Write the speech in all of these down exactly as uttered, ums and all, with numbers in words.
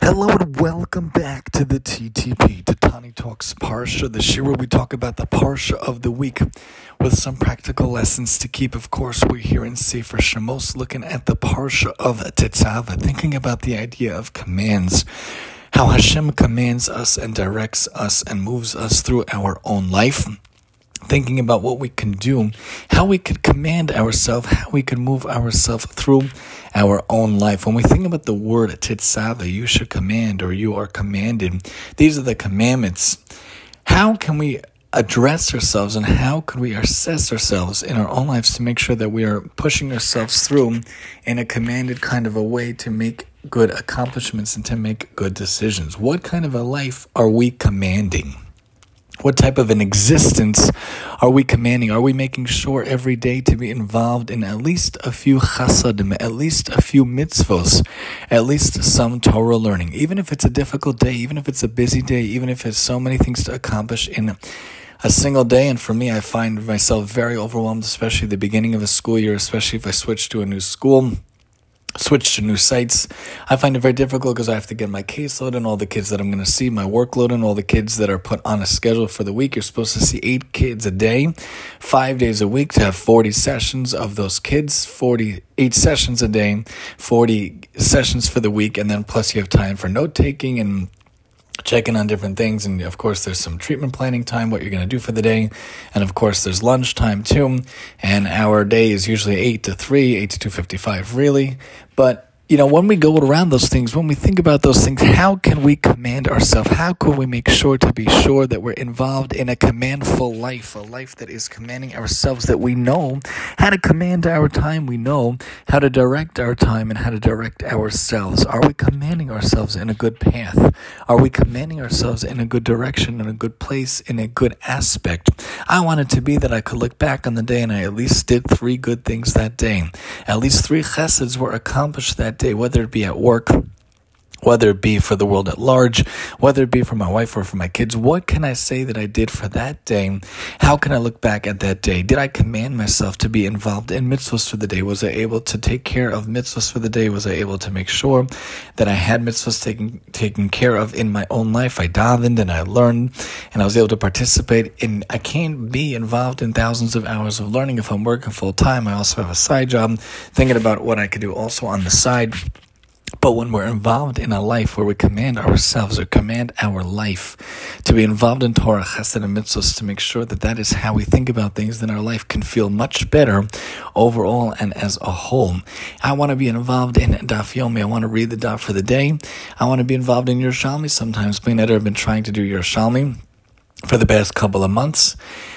Hello and welcome back to the T T P, to Tani Talks Parsha, the shir where we talk about the Parsha of the week with some practical lessons to keep. Of course, we're here in Sefer Shemos looking at the Parsha of Tetzaveh, thinking about the idea of commands, how Hashem commands us and directs us and moves us through our own life. Thinking about what we can do, how we could command ourselves, how we can move ourselves through our own life. When we think about the word tetzaveh, you should command, or you are commanded. These are the commandments. How can we address ourselves and how can we assess ourselves in our own lives to make sure that we are pushing ourselves through in a commanded kind of a way to make good accomplishments and to make good decisions? What kind of a life are we commanding? What type of an existence are we commanding? Are we making sure every day to be involved in at least a few chasadim, at least a few mitzvos, at least some Torah learning? Even if it's a difficult day, even if it's a busy day, even if it's so many things to accomplish in a single day. And for me, I find myself very overwhelmed, especially at the beginning of a school year, especially if I switch to a new school, switch to new sites. I find it very difficult because I have to get my caseload and all the kids that I'm going to see, my workload and all the kids that are put on a schedule for the week. You're supposed to see eight kids a day, five days a week, to have forty sessions of those kids, forty-eight sessions a day, forty sessions for the week, and then plus you have time for note-taking and checking on different things, and of course there's some treatment planning time, what you're going to do for the day, and of course there's lunch time too, and our day is usually eight to three, eight to two fifty-five really, but you know, when we go around those things, when we think about those things, how can we command ourselves? How can we make sure to be sure that we're involved in a commandful life, a life that is commanding ourselves, that we know how to command our time, we know how to direct our time and how to direct ourselves? Are we commanding ourselves in a good path? Are we commanding ourselves in a good direction, in a good place, in a good aspect? I want it to be that I could look back on the day and I at least did three good things that day. At least three cheseds were accomplished that day, whether it be at work, whether it be for the world at large, whether it be for my wife or for my kids. What can I say that I did for that day? How can I look back at that day? Did I command myself to be involved in mitzvahs for the day? Was I able to take care of mitzvahs for the day? Was I able to make sure that I had mitzvahs taken taken care of in my own life? I davened and I learned and I was able to participate in. I can't be involved in thousands of hours of learning if I'm working full time. I also have a side job, thinking about what I could do also on the side. But when we're involved in a life where we command ourselves or command our life to be involved in Torah, Chesed, and Mitzvahs, to make sure that that is how we think about things, then our life can feel much better overall and as a whole. I want to be involved in Daf Yomi. I want to read the Daf for the day. I want to be involved in Yerushalmi sometimes. Me and Eder have been trying to do Yerushalmi for the past couple of months.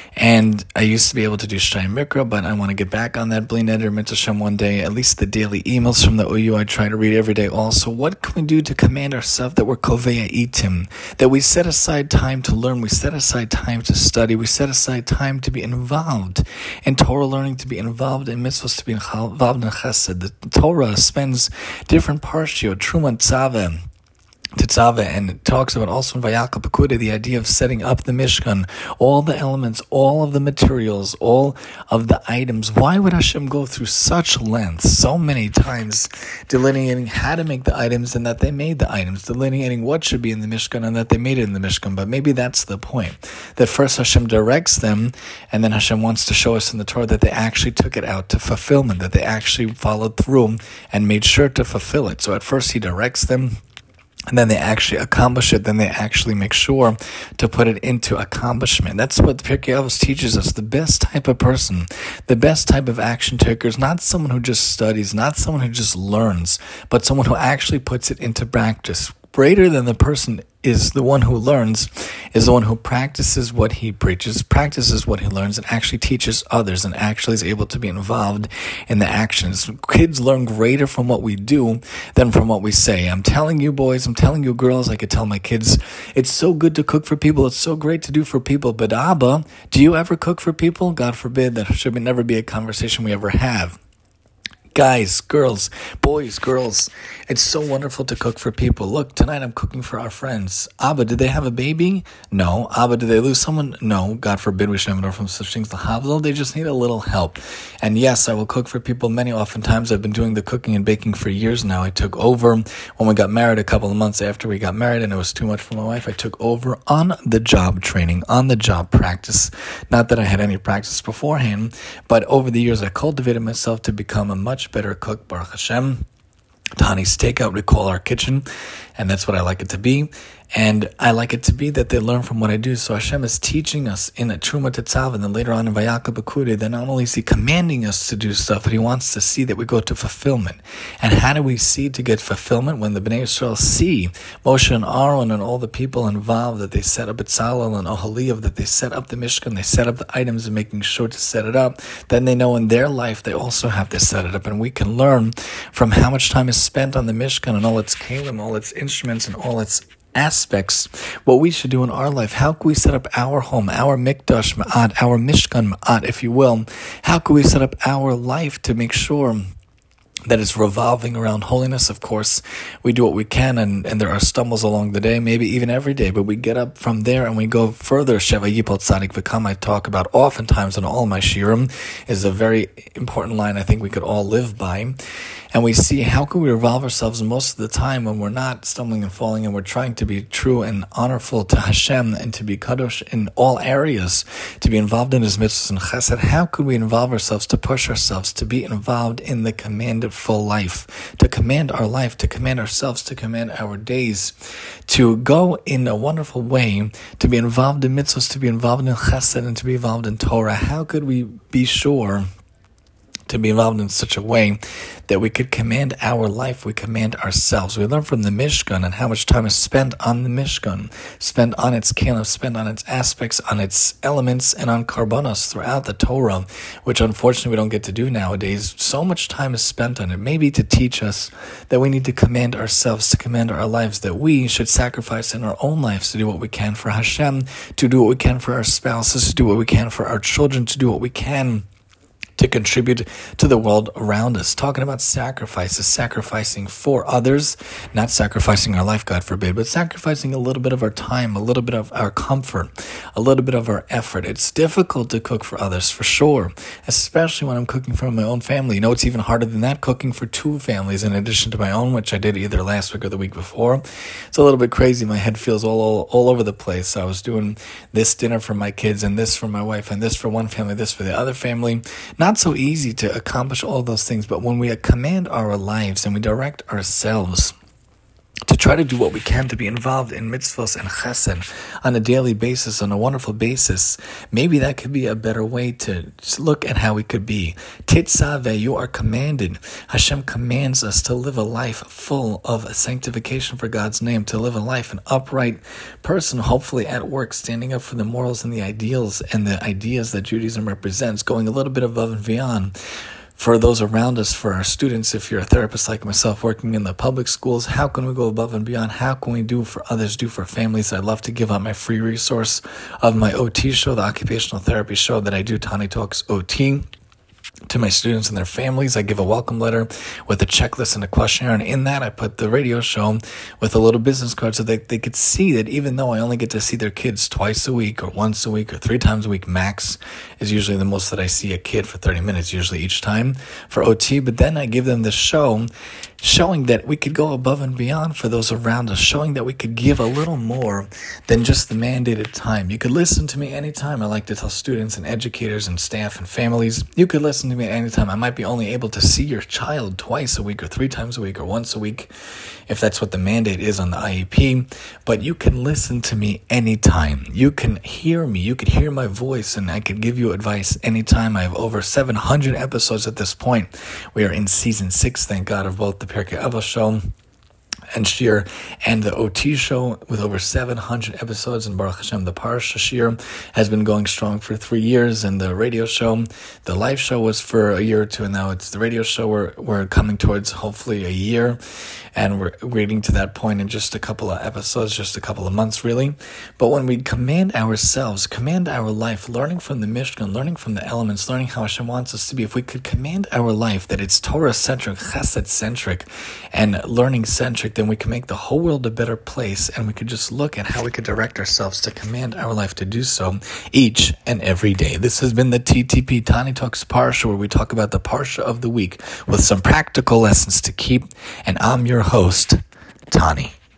And I used to be able to do Shtayim Mikra, but I want to get back on that. Bli Neder Mitzvah one day. At least the daily emails from the O U I try to read every day also. What can we do to command ourselves that we're Kovei Itim? That we set aside time to learn. We set aside time to study. We set aside time to be involved in Torah learning, to be involved in mitzvahs, to be involved in Chesed. The Torah spends different parshiyot, Truma, Tzaveh, Tetzaveh, and it talks about also in Vayakal Pekudah the idea of setting up the Mishkan, all the elements, all of the materials, all of the items. Why would Hashem go through such lengths so many times delineating how to make the items and that they made the items, delineating what should be in the Mishkan and that they made it in the Mishkan? But maybe that's the point, that first Hashem directs them and then Hashem wants to show us in the Torah that they actually took it out to fulfillment, that they actually followed through and made sure to fulfill it. So at first he directs them, and then they actually accomplish it, then they actually make sure to put it into accomplishment. That's what Pirkei Avos teaches us. The best type of person, the best type of action taker is not someone who just studies, not someone who just learns, but someone who actually puts it into practice. Greater than the person is the one who learns, is the one who practices what he preaches, practices what he learns, and actually teaches others, and actually is able to be involved in the actions. Kids learn greater from what we do than from what we say. I'm telling you boys, I'm telling you girls, I could tell my kids, it's so good to cook for people, it's so great to do for people, but Abba, do you ever cook for people? God forbid, that should never be a conversation we ever have. Guys, girls, boys, girls, it's so wonderful to cook for people. Look, tonight I'm cooking for our friends. Abba, did they have a baby? No. Abba, did they lose someone? No. God forbid we should have from such things to Havzel. They just need a little help. And yes, I will cook for people many oftentimes. I've been doing the cooking and baking for years now. I took over when we got married a couple of months after we got married and it was too much for my wife. I took over on the job training, on the job practice. Not that I had any practice beforehand, but over the years I cultivated myself to become a much better cook, Baruch Hashem. Tani's Takeout, we call our kitchen, and that's what I like it to be. And I like it to be that they learn from what I do. So Hashem is teaching us in a Truma Tetzav, and then later on in Vayakal B'Kudei, that not only is He commanding us to do stuff, but He wants to see that we go to fulfillment. And how do we see to get fulfillment? When the Bnei Yisrael see Moshe and Aaron and all the people involved, that they set up Betzalel and Oholiav, that they set up the Mishkan, they set up the items and making sure to set it up, then they know in their life they also have to set it up. And we can learn from how much time is spent on the Mishkan and all its kalim, all its instruments and all its aspects, what we should do in our life. How can we set up our home, our mikdash ma'at, our mishkan ma'at, if you will? How can we set up our life to make sure that it's revolving around holiness? Of course, we do what we can, and, and there are stumbles along the day, maybe even every day, but we get up from there and we go further. Sheva Yipol Tzadik V'Kam, I talk about oftentimes in all my shirim, is a very important line I think we could all live by. And we see how can we revolve ourselves most of the time when we're not stumbling and falling and we're trying to be true and honorful to Hashem and to be kadosh in all areas, to be involved in His mitzvahs and chesed. How could we involve ourselves to push ourselves, to be involved in the commanded full life, to command our life, to command ourselves, to command our days, to go in a wonderful way, to be involved in mitzvahs, to be involved in chesed, and to be involved in Torah? How could we be sure to be involved in such a way that we could command our life, we command ourselves? We learn from the Mishkan and how much time is spent on the Mishkan, spent on its kalim, spent on its aspects, on its elements, and on karbanos throughout the Torah, which unfortunately we don't get to do nowadays. So much time is spent on it, maybe to teach us that we need to command ourselves, to command our lives, that we should sacrifice in our own lives to do what we can for Hashem, to do what we can for our spouses, to do what we can for our children, to do what we can to contribute to the world around us. Talking about sacrifices, sacrificing for others, not sacrificing our life, God forbid, but sacrificing a little bit of our time, a little bit of our comfort, a little bit of our effort. It's difficult to cook for others, for sure, especially when I'm cooking for my own family. You know, it's even harder than that, cooking for two families in addition to my own, which I did either last week or the week before. It's a little bit crazy. My head feels all, all, all over the place. I was doing this dinner for my kids and this for my wife and this for one family, this for the other family. Not Not so easy to accomplish all those things, but when we command our lives and we direct ourselves to try to do what we can to be involved in mitzvahs and chesed on a daily basis, on a wonderful basis, maybe that could be a better way to look at how we could be. Tetzaveh, you are commanded. Hashem commands us to live a life full of sanctification for God's name, to live a life, an upright person, hopefully at work, standing up for the morals and the ideals and the ideas that Judaism represents, going a little bit above and beyond for those around us, for our students. If you're a therapist like myself working in the public schools, how can we go above and beyond? How can we do for others, do for families? I'd love to give out my free resource of my O T show, the occupational therapy show that I do, Tani Talks O T. To my students and their families, I give a welcome letter with a checklist and a questionnaire, and in that I put the radio show with a little business card so that they could see that even though I only get to see their kids twice a week or once a week or three times a week max is usually the most that I see a kid for thirty minutes usually each time for O T, but then I give them the show showing that we could go above and beyond for those around us, showing that we could give a little more than just the mandated time. You could listen to me anytime. I like to tell students and educators and staff and families, you could listen to me at any time. I might be only able to see your child twice a week or three times a week or once a week, if that's what the mandate is on the I E P, but you can listen to me anytime. You can hear me. You could hear my voice, and I could give you advice anytime. I have over seven hundred episodes at this point. We are in season six, thank God, of both the Pirkei Avos show and Shir, and the O T show with over seven hundred episodes. And Baruch Hashem, the Parsha Shir has been going strong for three years. And the radio show, the live show was for a year or two, and now it's the radio show. We're, we're coming towards hopefully a year, and we're waiting to that point in just a couple of episodes, just a couple of months really. But when we command ourselves, command our life, learning from the Mishkan, learning from the elements, learning how Hashem wants us to be, if we could command our life that it's Torah-centric, Chesed-centric, and learning-centric, then we can make the whole world a better place, and we could just look at how we could direct ourselves to command our life to do so each and every day. This has been the T T P, Tani Talks Parsha, where we talk about the Parsha of the week with some practical lessons to keep, and I'm your host, Tani.